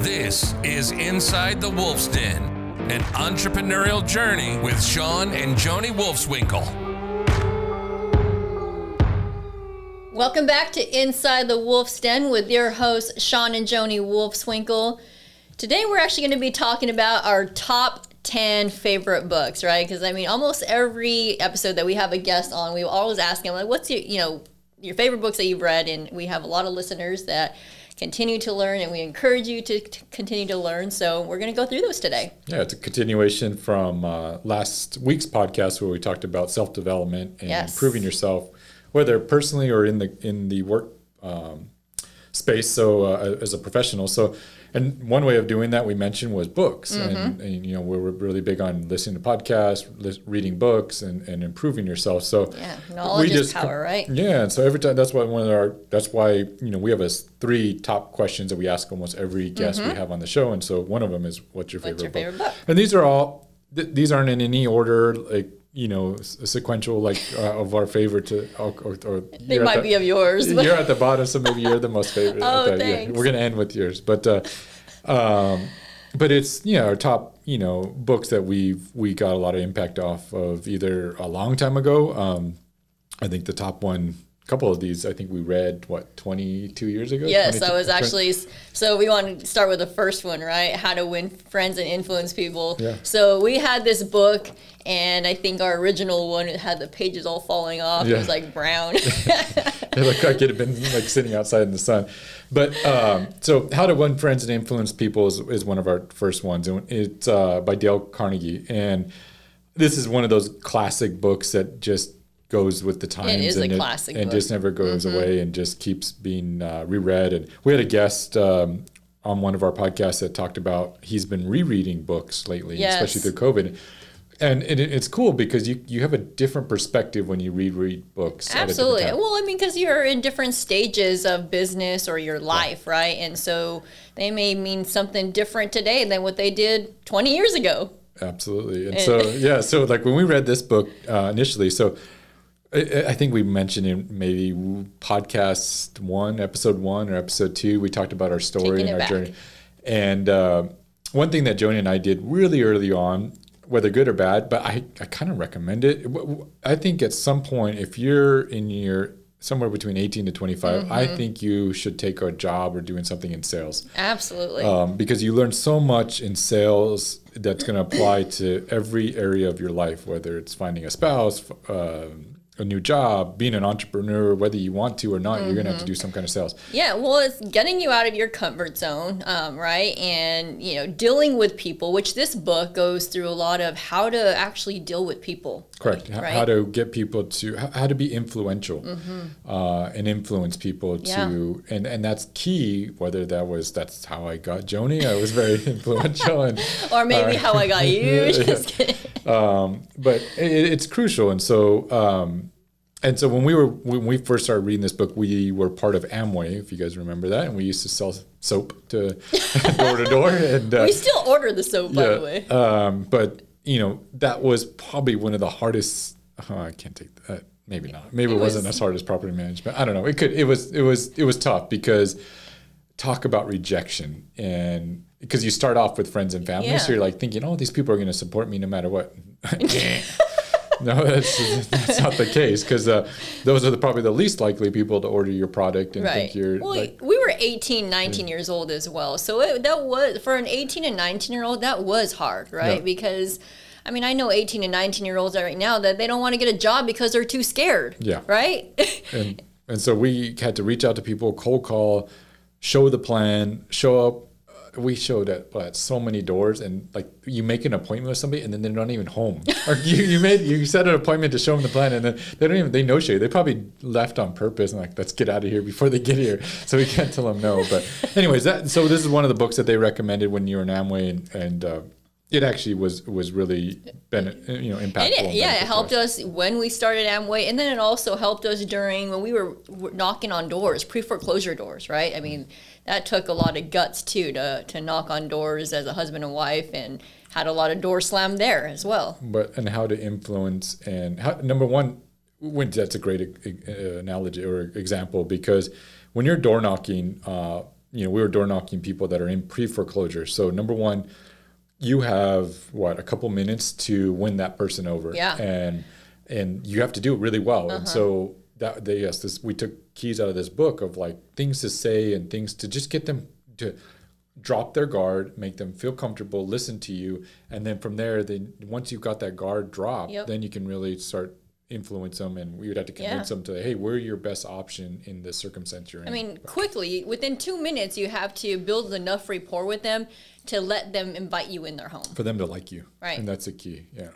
This is Inside the Wolf's Den, an entrepreneurial journey with Sean and Joni Wolfswinkel. Welcome back to Inside the Wolf's Den with your hosts, Sean and Joni Wolfswinkel. Today we're actually going to be talking about our top 10 favorite books, right? Because, I mean, almost every episode that we have a guest on, we always ask them, like, what's your favorite books that you've read? And we have a lot of listeners that continue to learn, and we encourage you to continue to learn. So we're going to go through those today. Yeah, it's a continuation from last week's podcast where we talked about self-development and improving yourself, whether personally or in the work space. So as a professional. And one way of doing that we mentioned was books. Mm-hmm. And you know, we're really big on listening to podcasts, reading books, and improving yourself. So knowledge is power, right? Yeah, and so every time that's why we have 3 top questions that we ask almost every guest we have on the show. And so one of them is, what's your favorite book? And these are all these aren't in any order, like, you know, sequential, like of our favorite to, or they might be of yours. You're at the bottom, so maybe you're the most favorite. Thanks. Yeah, we're gonna end with yours, but it's our top books that we got a lot of impact off of either a long time ago. I think the top one. A couple of these, I think we read, 22 years ago? Yes, I was actually, so we want to start with the first one, right? How to Win Friends and Influence People. Yeah. So we had this book, and I think our original one, it had the pages all falling off. Yeah. It was like brown. It looked like it had been like sitting outside in the sun. But so How to Win Friends and Influence People is one of our first ones. And it's by Dale Carnegie. And this is one of those classic books that just goes with the times. It is a classic book. And just never goes away and just keeps being reread. And we had a guest on one of our podcasts that talked about he's been rereading books lately, especially through COVID. And it's cool because you have a different perspective when you reread books. Absolutely. Well, I mean, because you're in different stages of business or your life, right? And so they may mean something different today than what they did 20 years ago. Absolutely. And so like when we read this book initially, so I think we mentioned in maybe podcast 1, episode 1 or episode 2, we talked about our story and our journey. And one thing that Joni and I did really early on, whether good or bad, but I kind of recommend it. I think at some point, if you're in somewhere between 18 to 25, I think you should take a job or doing something in sales. Absolutely. Because you learn so much in sales that's going to apply to every area of your life, whether it's finding a spouse, a new job, being an entrepreneur, whether you want to or not, you're going to have to do some kind of sales. Yeah, well, it's getting you out of your comfort zone, right? And, dealing with people, which this book goes through a lot of how to actually deal with people. Correct. Right? How to get people to, how to be influential and influence people to, and that's key, whether that's how I got Joni. I was very influential. And or maybe how I got you. Just kidding. But it's crucial. And so when we first started reading this book, we were part of Amway, if you guys remember that, and we used to sell soap to door to door. And we still order the soap, by the way. But that was probably one of the hardest. I can't take that. Maybe not. Maybe it wasn't as hard as property management. I don't know. It was tough because talk about rejection, and because you start off with friends and family, so you're like thinking, oh, these people are going to support me no matter what. No, that's not the case, because those are probably the least likely people to order your product and think you're. Well, we were 18, 19 years old as well, so that was, for an 18 and 19-year-old, that was hard, right? Yeah. Because, I mean, I know 18 and 19-year-olds right now that they don't want to get a job because they're too scared. Yeah. Right. and so we had to reach out to people, cold call, show the plan, show up. We showed at so many doors, and like you make an appointment with somebody and then they're not even home. Or you set an appointment to show them the plan, and then they no show you. They probably left on purpose and like, let's get out of here before they get here. So we can't tell them no. But anyways, so this is one of the books that they recommended when you were in Amway, and it actually was really impactful. And it helped us when we started Amway, and then it also helped us during when we were knocking on doors, pre-foreclosure doors, right? I mean, that took a lot of guts too to knock on doors as a husband and wife, and had a lot of doors slammed there as well. And how to influence, and number one, that's a great analogy or example, because when you're door knocking, we were door knocking people that are in pre-foreclosure. So number one, you have a couple minutes to win that person over. Yeah. And you have to do it really well. And so we took keys out of this book of like things to say and things to just get them to drop their guard, make them feel comfortable, listen to you. And then from there, once you've got that guard dropped, then you can really start influence them, and we would have to convince them to, hey, we're your best option in this circumstance you're in. I mean, quickly, within 2 minutes, you have to build enough rapport with them to let them invite you in their home. For them to like you. Right. And that's the key. Yeah.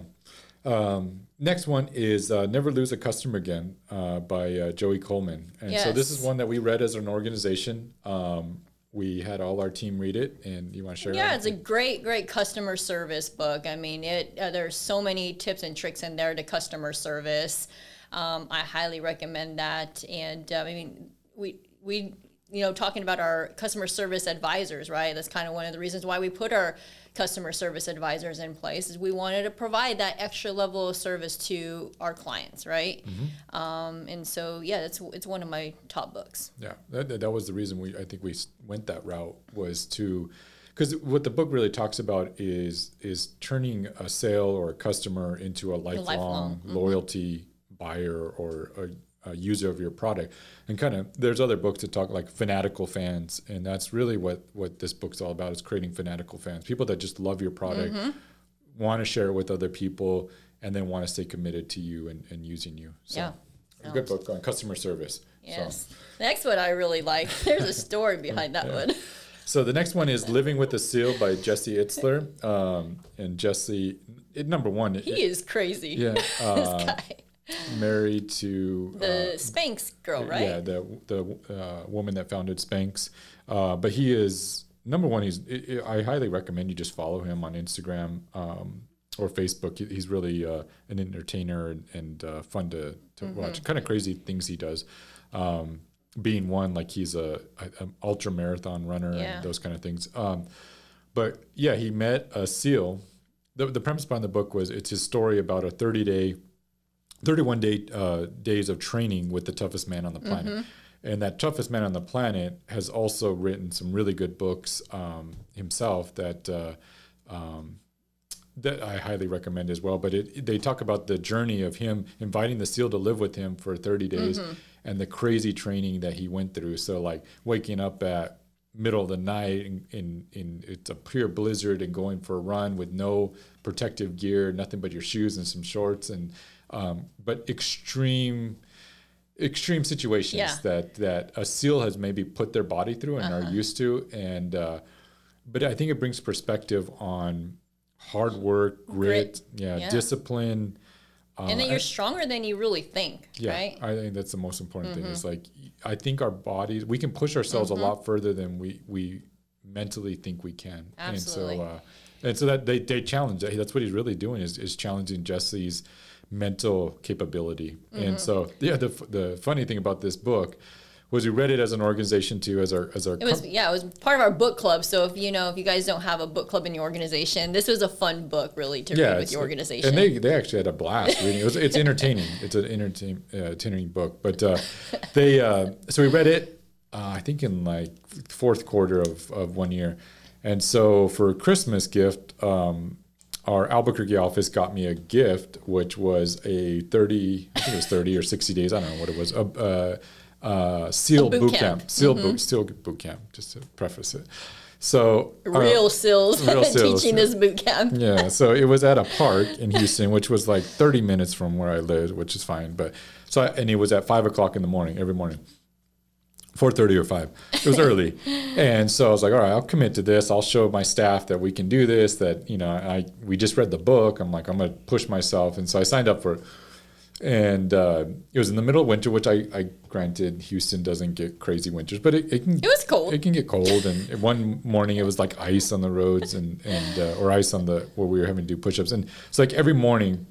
So next one is Never Lose a Customer Again by Joey Coleman. And so this is one that we read as an organization. We had all our team read it, and you want to share? Yeah, it's a great customer service book. I mean, there's so many tips and tricks in there to customer service. I highly recommend that. And I mean, we talking about our customer service advisors, right? That's kind of one of the reasons why we put our customer service advisors in place, is we wanted to provide that extra level of service to our clients, right? And so, it's one of my top books. Yeah, that was the reason I think we went that route, was because what the book really talks about is turning a sale or a customer into a lifelong loyalty buyer or a user of your product. And kind of, there's other books that talk like fanatical fans, and that's really what this book's all about, is creating fanatical fans, people that just love your product, want to share it with other people, and then want to stay committed to you and using you. So a good book on customer service. Yes. So. The next one I really like. There's a story behind that one. So the next one is Living with a Seal by Jesse Itzler. And Jesse, number one. He is crazy. Yeah. This guy. Married to the Spanx girl, right? Yeah, the woman that founded Spanx. But he is, number one, I highly recommend you just follow him on Instagram or Facebook. He's really an entertainer and fun to watch. Kind of crazy things he does. Being one, like he's an ultra marathon runner and those kind of things. But yeah, he met a SEAL. The premise behind the book was, it's his story about a 31 days of training with the toughest man on the planet. And that toughest man on the planet has also written some really good books himself that I highly recommend as well. But they talk about the journey of him inviting the SEAL to live with him for 30 days and the crazy training that he went through. So like waking up at middle of the night in it's a pure blizzard and going for a run with no protective gear, nothing but your shoes and some shorts, and but extreme situations that a SEAL has maybe put their body through and are used to. And but I think it brings perspective on hard work, grit. Discipline. And then you're stronger than you really think, right? I think that's the most important thing. Is like, I think our bodies, we can push ourselves a lot further than we mentally think we can. Absolutely. And so that they challenge. That's what he's really doing, is challenging Jesse's mental capability. And so the funny thing about this book was we read it as an organization too, as our it was part of our book club. So if you guys don't have a book club in your organization, this was a fun book really to read with your organization. And they actually had a blast reading it. It's entertaining. It's an entertaining book. But so we read it I think in like fourth quarter of 1 year. And so for a Christmas gift, our Albuquerque office got me a gift, which was I think it was 30 or 60 days, I don't know what it was, SEAL boot camp. SEAL boot camp, just to preface it. So real SEALs teaching this boot camp. Yeah, so it was at a park in Houston, which was like 30 minutes from where I lived, which is fine. But and it was at 5:00 in the morning, every morning. 4:30 or 5. It was early. And so I was like, all right, I'll commit to this. I'll show my staff that we can do this, that, we just read the book. I'm like, I'm going to push myself. And so I signed up for it. And it was in the middle of winter, which I granted, Houston doesn't get crazy winters, but it was cold. It can get cold. And one morning it was like ice on the roads or ice on where we were having to do push-ups. And it's like every morning,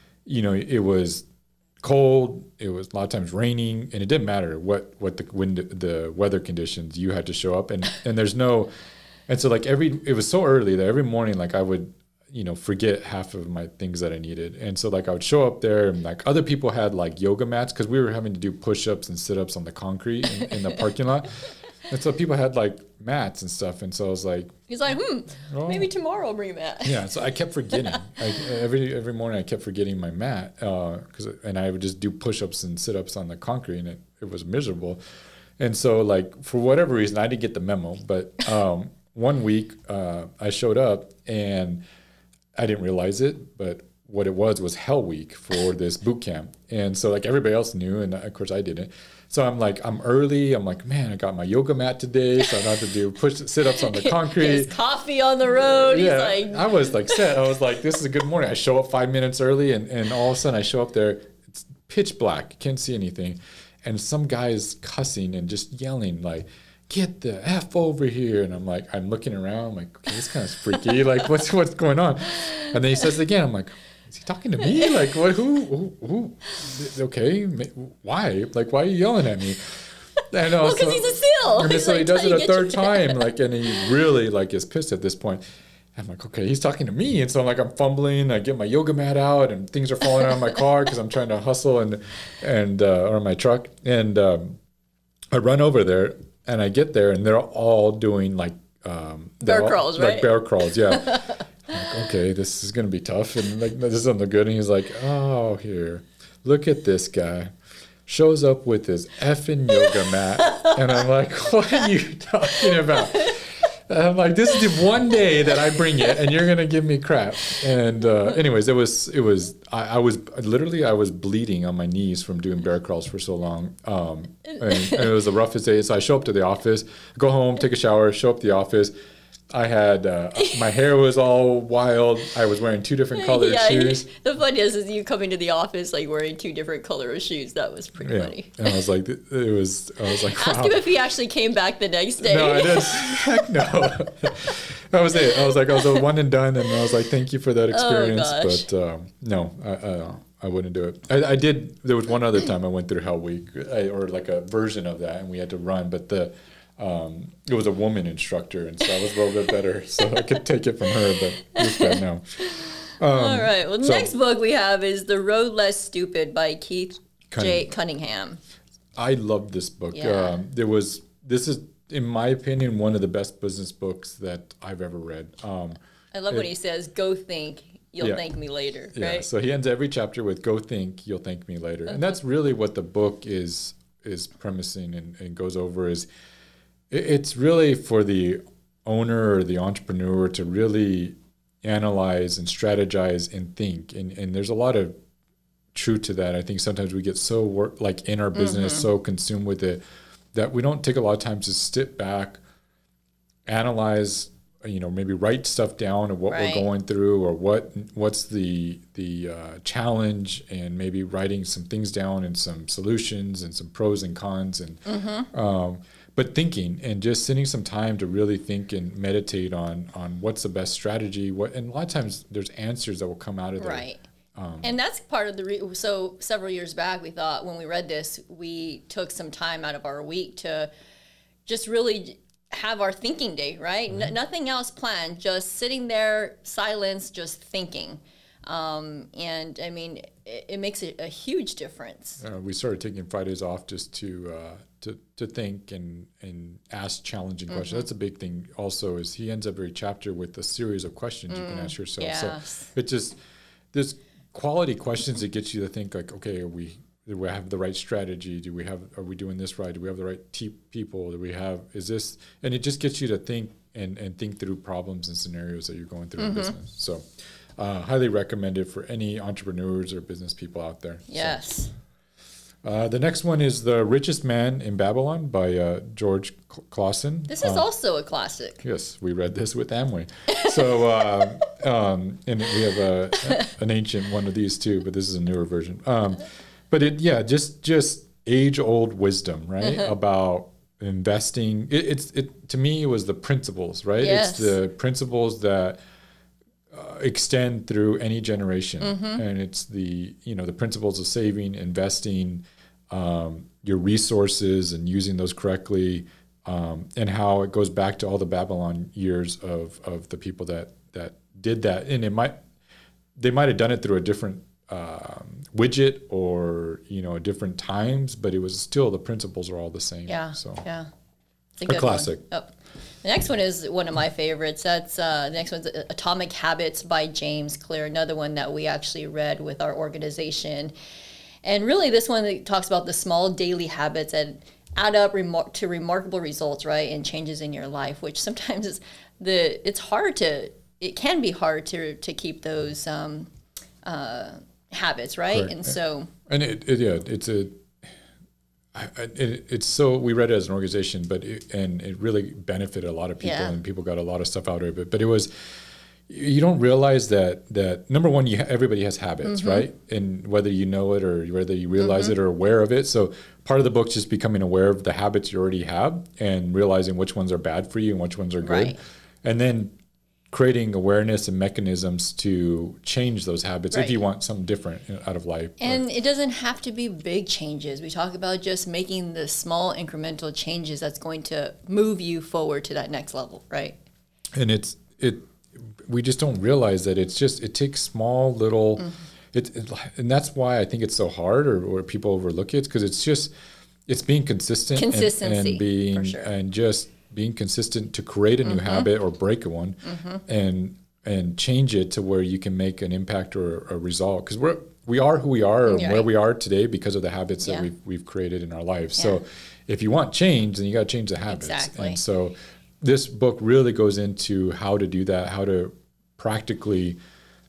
it was cold. It was a lot of times raining, and it didn't matter what the weather conditions, you had to show up, and there's no, and so like it was so early that every morning, like I would, forget half of my things that I needed. And so like I would show up there, and like other people had like yoga mats, because we were having to do push-ups and sit-ups on the concrete in the parking lot. And so people had like mats and stuff, and so I was like, He's like, Oh. maybe tomorrow I'll bring a mat. yeah. So I kept forgetting. Every morning I kept forgetting my mat, and I would just do push-ups and sit-ups on the concrete, and it was miserable. And so like for whatever reason I didn't get the memo, but one week I showed up and I didn't realize it, but what it was Hell Week for this boot camp. And so like everybody else knew, and of course I didn't. So I'm early. I'm like, man, I got my yoga mat today, so I don't have to do sit-ups on the concrete. His coffee on the road. Yeah, He's like, I was like set. I was like, this is a good morning. I show up 5 minutes early, and all of a sudden I show up there. It's pitch black. Can't see anything. And some guy is cussing and just yelling like, get the F over here. And I'm looking around. I'm like, okay, this kind of freaky. Like, what's going on? And then he says it again. I'm like, is he talking to me? Like, what? Who? Okay, why? Like, why are you yelling at me? And well, because he's a SEAL. And so like, he does it a third time. time, like, and he really like is pissed at this point. I'm like, okay, he's talking to me, and so I'm fumbling. I get my yoga mat out, and things are falling out of my car because I'm trying to hustle and or my truck, and I run over there, and I get there, and they're all doing like bear crawls, right? Like bear crawls, yeah. I'm like, okay, this is gonna be tough, and like this isn't good. And he's like, oh, here, look at this guy. Shows up with his effing yoga mat, and I'm like, what are you talking about? And I'm like, this is the one day that I bring it, and you're gonna give me crap. And anyways, I was bleeding on my knees from doing bear crawls for so long, and it was the roughest day. So I show up to the office, go home, take a shower, show up to the office. I had my hair was all wild. I was wearing 2 different colored shoes. The funny is you coming to the office like wearing 2 different color of shoes. That was pretty funny. And I was like, wow. Ask him if he actually came back the next day. No, I didn't. Heck no. That was it. I was a one and done, and I was like, thank you for that experience. Oh, gosh. But no, I wouldn't do it. I did. There was one other time I went through Hell Week, or like a version of that, and we had to run, but it was a woman instructor, and so I was a little bit better, so I could take it from her, but just that now. All right. Well, the next book we have is The Road Less Stupid by Keith J. Cunningham. I love this book. Yeah. This is, in my opinion, one of the best business books that I've ever read. I love when he says, go think, you'll thank me later, right? Yeah, so he ends every chapter with, go think, you'll thank me later. And that's really what the book is premising and goes over is, it's really for the owner or the entrepreneur to really analyze and strategize and think. And there's a lot of truth to that. I think sometimes we get so in our business, so consumed with it, that we don't take a lot of time to sit back, analyze, maybe write stuff down of what we're going through, or what's the challenge, and maybe writing some things down and some solutions and some pros and cons, and but thinking and just sitting some time to really think and meditate on what's the best strategy. And a lot of times there's answers that will come out of there. Right. And that's part of so several years back, we thought when we read this, we took some time out of our week to just really have our thinking day, right? Nothing else planned, just sitting there, silence, just thinking. And I mean, it makes a huge difference. We started taking Fridays off just to think and ask challenging questions. That's a big thing also, is he ends every chapter with a series of questions you can ask yourself. Yes. So there's quality questions that get you to think like, okay, do we have the right strategy? Are we doing this right? Do we have the right people? And it just gets you to think and think through problems and scenarios that you're going through in business. So highly recommend it for any entrepreneurs or business people out there. Yes. The next one is The Richest Man in Babylon by George Clausen. This is also a classic. Yes, we read this with Amway. So, and we have an ancient one of these too, but this is a newer version. But just age-old wisdom, right? About investing. It to me, it was the principles, right? Yes. It's the principles that extend through any generation, and it's the principles of saving, investing, your resources and using those correctly, and how it goes back to all the Babylon years of the people that did that. And they might have done it through a different widget or different times, but it was still, the principles are all the same. Yeah. So yeah. It's a good classic. one. Oh. The next one is one of my favorites. That's the next one's Atomic Habits by James Clear, another one that we actually read with our organization. And really, this one talks about the small daily habits that add up to remarkable results, right, and changes in your life. Which sometimes it can be hard to keep those habits, right? Correct. And so, and it's so, we read it as an organization, but it really benefited a lot of people, and people got a lot of stuff out of it. But it was, you don't realize that number one, everybody has habits, right? And whether you know it or whether you realize it or aware of it. So part of the book's just becoming aware of the habits you already have and realizing which ones are bad for you and which ones are good. Right. And then creating awareness and mechanisms to change those habits if you want something different out of life. And it doesn't have to be big changes. We talk about just making the small incremental changes that's going to move you forward to that next level, right? And we just don't realize that it takes small little, and that's why I think it's so hard or people overlook it, because it's being consistent. Consistency, and being, for sure. And just being consistent to create a new habit or break one and change it to where you can make an impact or a result. Because we are who we are or where we are today because of the habits that we've created in our lives. So if you want change, then you got to change the habits. Exactly. And so this book really goes into how to do that, how to practically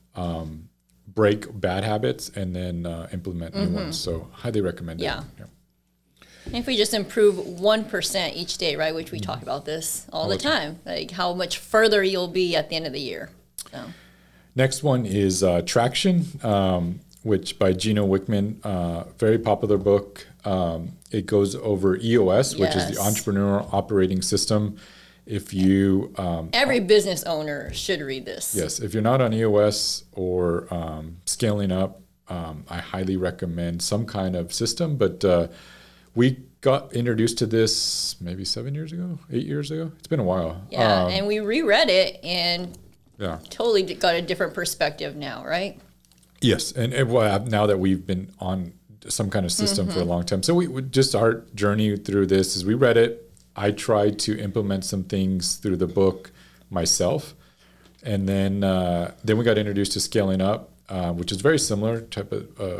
break bad habits and then implement new ones. So highly recommend it. Yeah. And if we just improve 1% each day, right, which we talk about this all the time, like how much further you'll be at the end of the year. So. Next one is Traction, which by Gino Wickman, very popular book. It goes over EOS, which is the Entrepreneurial Operating System. If you every business owner should read this. Yes, if you're not on EOS or scaling up, I highly recommend some kind of system. But we got introduced to this maybe 8 years ago. It's been a while. Yeah, and we reread it and totally got a different perspective now, right? Yes, and now that we've been on some kind of system for a long time. So we just our journey through this is we read it. I tried to implement some things through the book myself, and then we got introduced to Scaling Up, which is very similar type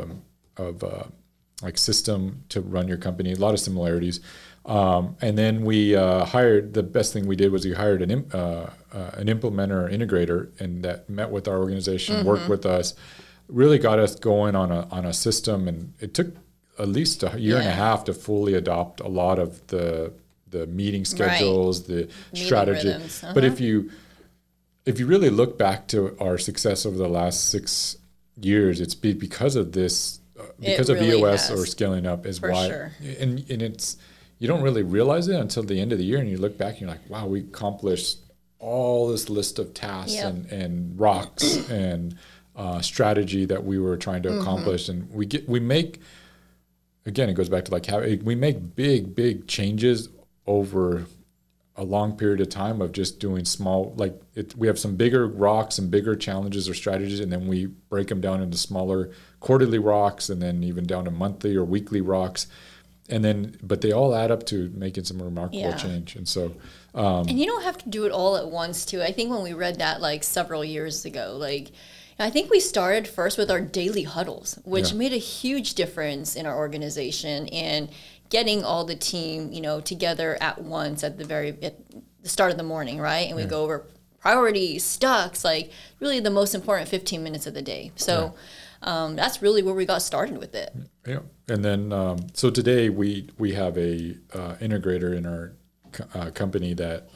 of like system to run your company. A lot of similarities, and then we hired. The best thing we did was we hired an implementer or integrator, and that met with our organization, worked with us, really got us going on a system, and it took at least a year and a half to fully adopt a lot of the meeting schedules, the strategy. But if you really look back to our success over the last 6 years, it's because of this, because of EOS or Scaling Up is why. Sure. And it's, you don't really realize it until the end of the year, and you look back and you're like, wow, we accomplished all this list of tasks and rocks and strategy that we were trying to accomplish. And we make, again, it goes back to like how we make big changes over a long period of time of just doing small, we have some bigger rocks and bigger challenges or strategies, and then we break them down into smaller quarterly rocks and then even down to monthly or weekly rocks. And then, but they all add up to making some remarkable change. And so, and you don't have to do it all at once too. I think when we read that several years ago, I think we started first with our daily huddles, which made a huge difference in our organization and getting all the team, together at once at the start of the morning, right? And we go over priorities, stocks, really the most important 15 minutes of the day. So that's really where we got started with it. Yeah, and then so today we have a integrator in our company that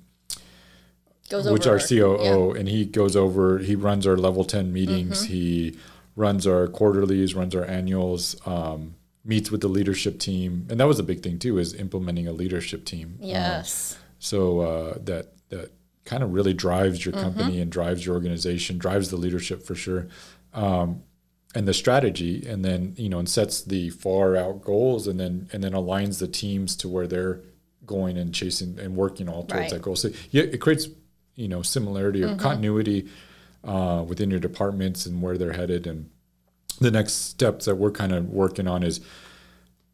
which our COO, and he goes over. He runs our level 10 meetings. He runs our quarterlies, runs our annuals. Meets with the leadership team, and that was a big thing too, is implementing a leadership team. Yes. So that kind of really drives your company and drives your organization, drives the leadership for sure, and the strategy, and then and sets the far out goals, and then aligns the teams to where they're going and chasing and working all towards that goal. So it creates similarity or continuity within your departments and where they're headed. And the next steps that we're kind of working on is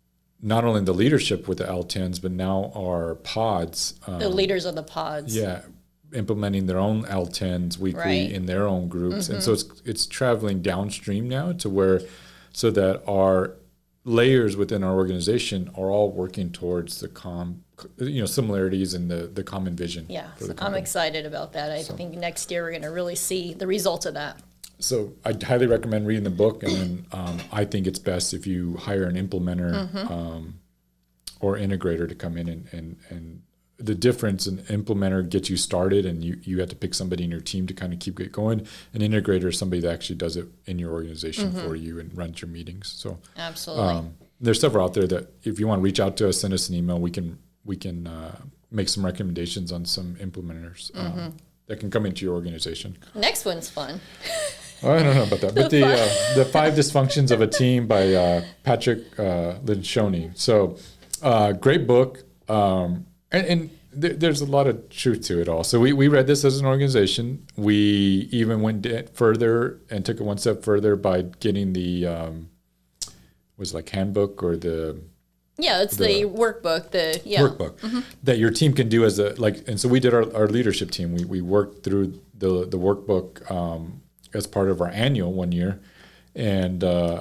not only the leadership with the L10s, but now our pods. The leaders of the pods. Yeah, implementing their own L10s weekly Right. in their own groups, and so it's traveling downstream now to where, so that our layers within our organization are all working towards the similarities and the common vision. Yeah, for the I'm company. excited about that. I think next year we're going to really see the results of that. So I highly recommend reading the book, and then I think it's best if you hire an implementer or integrator to come in and the difference, an implementer gets you started and you have to pick somebody in your team to kind of keep it going. An integrator is somebody that actually does it in your organization for you and runs your meetings. So Absolutely. there's several out there that if you want to reach out to us, send us an email. We can make some recommendations on some implementers that can come into your organization. Next one's fun. I don't know about that, but the 5 Dysfunctions of a Team by Patrick Lencioni. So great book, and there's a lot of truth to it all. So we read this as an organization. We even went further and took it one step further by getting the handbook or the It's the workbook. Workbook that your team can do as and so we did our leadership team. We worked through the workbook as part of our annual one year, and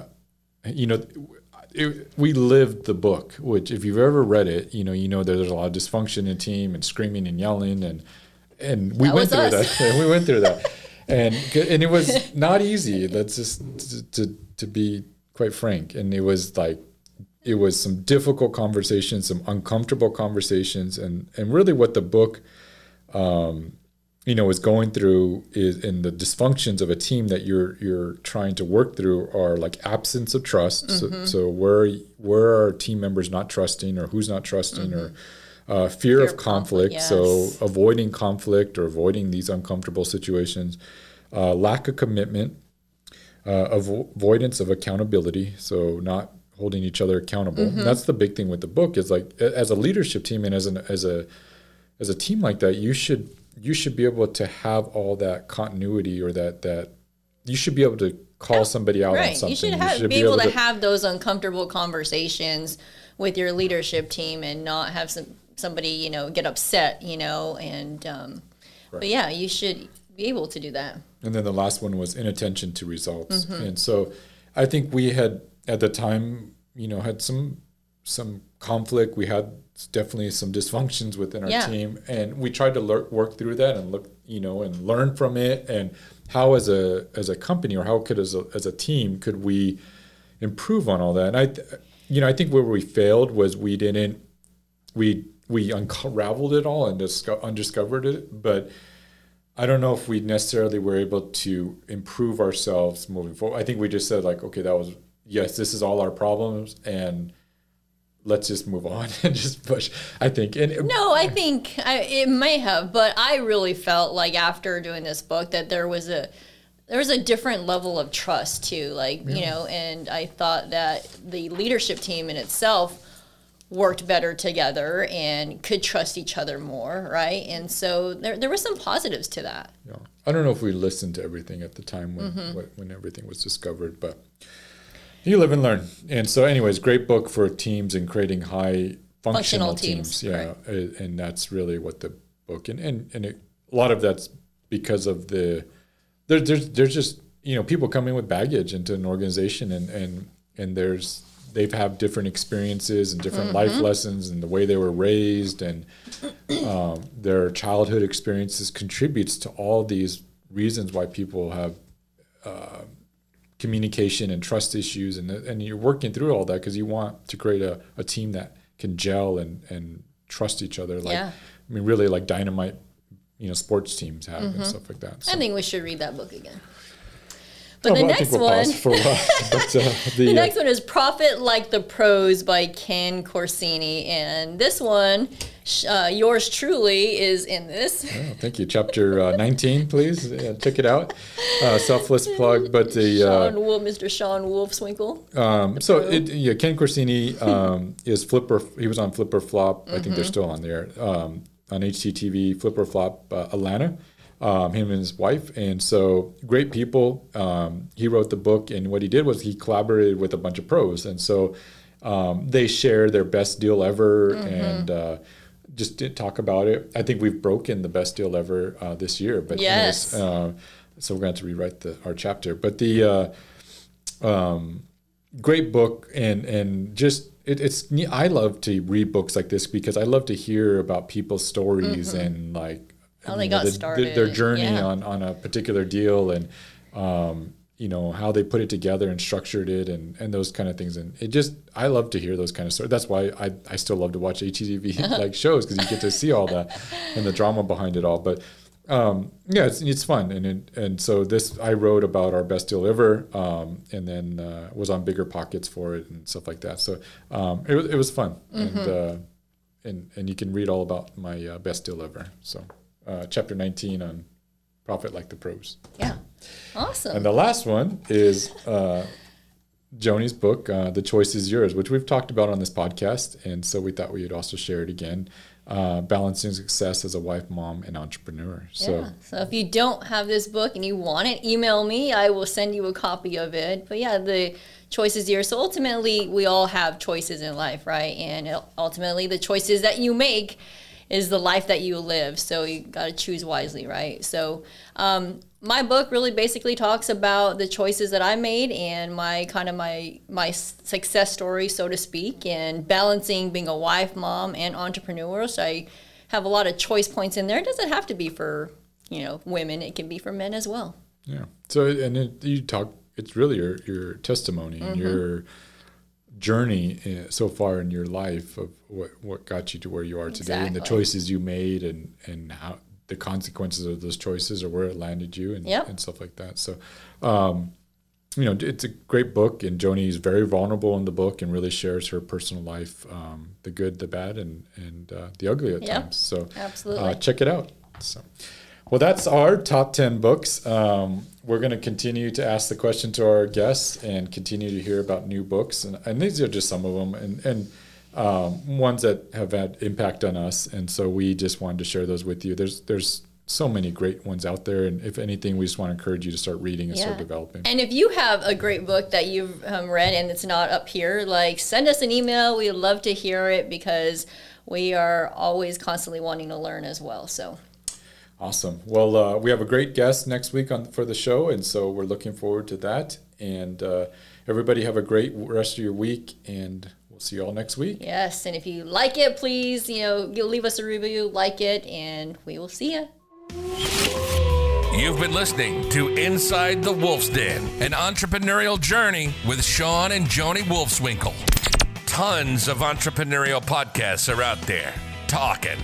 we lived the book. Which, if you've ever read it, you know there's a lot of dysfunction in a team and screaming and yelling, and we went through that. And we went through that, and it was not easy. That's just to be quite frank, and it was some difficult conversations, some uncomfortable conversations, and really what the book, is going through is in the dysfunctions of a team that you're trying to work through are like absence of trust. So where are team members not trusting, or who's not trusting, or fear of conflict. Yes. So avoiding conflict or avoiding these uncomfortable situations, lack of commitment, avoidance of accountability. So not holding each other accountable. That's the big thing with the book is as a leadership team and as a team like that, you should be able to have all that continuity, or that you should be able to call somebody out on something. You should be able to have those uncomfortable conversations with your leadership team and not have somebody get upset, and but yeah, you should be able to do that. And then the last one was inattention to results. And so I think we had at the time, had some conflict. We had definitely some dysfunctions within our team, and we tried to work through that and look, and learn from it. And how, as a company, or how could as a team, could we improve on all that? And I think where we failed was we unraveled it all and undiscovered it, but I don't know if we necessarily were able to improve ourselves moving forward. I think we just said okay, this is all our problems, and let's just move on and just push. I think. I think it may have, but I really felt like after doing this book that there was a different level of trust too. And I thought that the leadership team in itself worked better together and could trust each other more, right? And so there were some positives to that. Yeah. I don't know if we listened to everything at the time when everything was discovered, but you live and learn. And so anyways, great book for teams and creating high functional teams. Yeah. Right. And that's really what the book, and a lot of that's because of there's just, people come in with baggage into an organization, and they've had different experiences and different life lessons, and the way they were raised, and their childhood experiences contributes to all these reasons why people have communication and trust issues, and you're working through all that because you want to create a team that can gel and trust each other. Really like dynamite, sports teams have and stuff like that. So. I think we should read that book again. But the next one, the next one is Profit Like the Pros by Ken Corsini. And this one, yours truly is in this. Oh, thank you. Chapter 19, please. Check it out. Selfless plug. But Mr. Sean Wolfswinkel. Ken Corsini is Flipper. He was on Flipper Flop. I think they're still on there. On HGTV, Flipper Flop Atlanta. Him and his wife, and so great people. He wrote the book, and what he did was he collaborated with a bunch of pros, and so they share their best deal ever and just did talk about it. I think we've broken the best deal ever this year. But yes. anyways, so we're going to have to rewrite our chapter. But the great book and just it's neat. I love to read books like this because I love to hear about people's stories and like how they got started, their journey on a particular deal and how they put it together and structured it and those kind of things. And it just, I love to hear those kind of stories. That's why I still love to watch HGTV like shows because you get to see all that and the drama behind it all. But it's fun. And so this, I wrote about our best deal ever and then was on Bigger Pockets for it and stuff like that. So it was fun. And you can read all about my best deal ever. So chapter 19 on Profit Like the Pros. Yeah. Awesome. And the last one is Joni's book, The Choice Is Yours, which we've talked about on this podcast. And so we thought we would also share it again. Balancing success as a wife, mom, and entrepreneur. So if you don't have this book and you want it, email me. I will send you a copy of it. But yeah, The Choice Is Yours. So ultimately, we all have choices in life, right? And ultimately, the choices that you make is the life that you live. So you got to choose wisely, right? So my book really basically talks about the choices that I made and my success story, so to speak, and balancing being a wife, mom, and entrepreneur. So I have a lot of choice points in there. It doesn't have to be for, women. It can be for men as well. Yeah. So, it's really your testimony and your journey so far in your life of what got you to where you are today and the choices you made and how the consequences of those choices or where it landed you and stuff like that. So, it's a great book and Joni is very vulnerable in the book and really shares her personal life, the good, the bad, and the ugly at times. So absolutely. Check it out. So, well, that's our top 10 books. We're going to continue to ask the question to our guests and continue to hear about new books. And these are just some of them and ones that have had impact on us. And so we just wanted to share those with you. There's so many great ones out there. And if anything, we just want to encourage you to start reading and start developing. And if you have a great book that you've read and it's not up here, send us an email. We'd love to hear it because we are always constantly wanting to learn as well. So. Awesome. Well, we have a great guest next week for the show, and so we're looking forward to that. And everybody have a great rest of your week, and we'll see you all next week. Yes, and if you like it, please, you'll leave us a review, like it, and we will see you. You've been listening to Inside the Wolf's Den, an entrepreneurial journey with Sean and Joni Wolfswinkle. Tons of entrepreneurial podcasts are out there. Talking.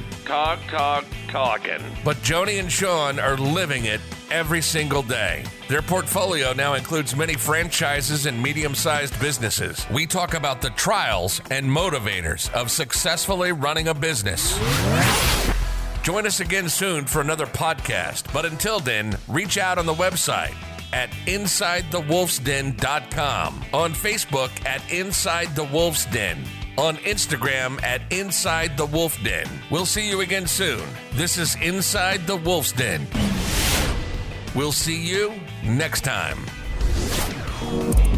But Joni and Sean are living it every single day. Their portfolio now includes many franchises and medium-sized businesses. We talk about the trials and motivators of successfully running a business. Join us again soon for another podcast. But until then, reach out on the website at InsideTheWolfsDen.com, on Facebook at Inside the Wolf's Den, on Instagram at Inside the Wolf Den. We'll see you again soon. This is Inside the Wolf's Den. We'll see you next time.